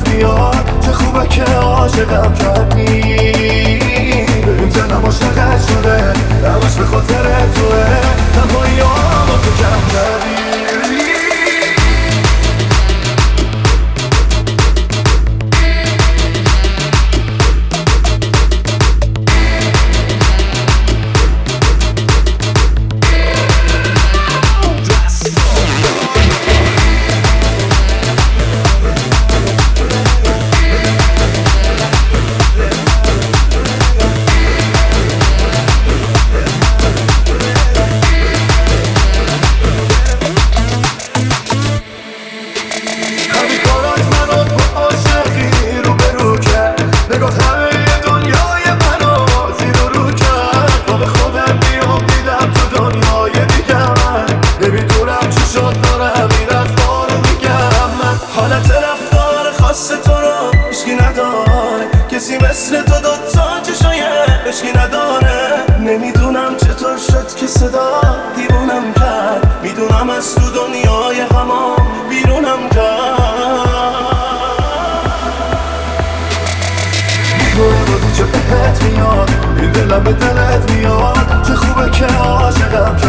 دلت میاد چه خوبه که عاشقم کردی. این دلم عاشقت شده همش به خاطر توه، تنهایی با تو کم کردی. حالت رفتار خاص تو رو هیچکی نداره، کسی مثل تو دوتا چشای عشقی نداره. نمیدونم چطور شد که صدا دیوونم کرد، میدونم از تو دنیای همام بیرونم کرد. میدونم روزی چه بهت میاد، این دلم به دلت میاد چه خوبه که عاشقم